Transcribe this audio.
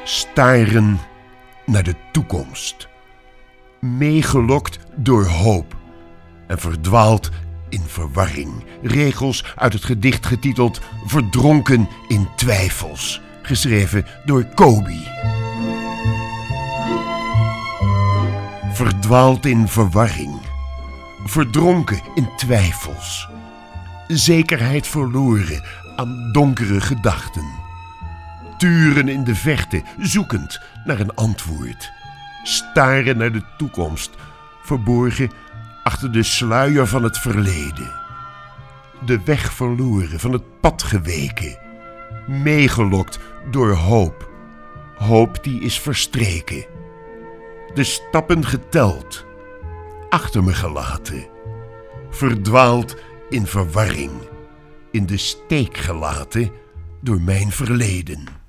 Staren naar de toekomst. Meegelokt door hoop en verdwaald in verwarring. Regels uit het gedicht getiteld Verdronken in twijfels, geschreven door Kobi. Verdwaald in verwarring. Verdronken in twijfels. Zekerheid verloren aan donkere gedachten. Turen in de verte, zoekend naar een antwoord. Staren naar de toekomst, verborgen achter de sluier van het verleden. De weg verloren, van het pad geweken. Meegelokt door hoop. Hoop die is verstreken. De stappen geteld, achter me gelaten. Verdwaald in verwarring, in de steek gelaten door mijn verleden.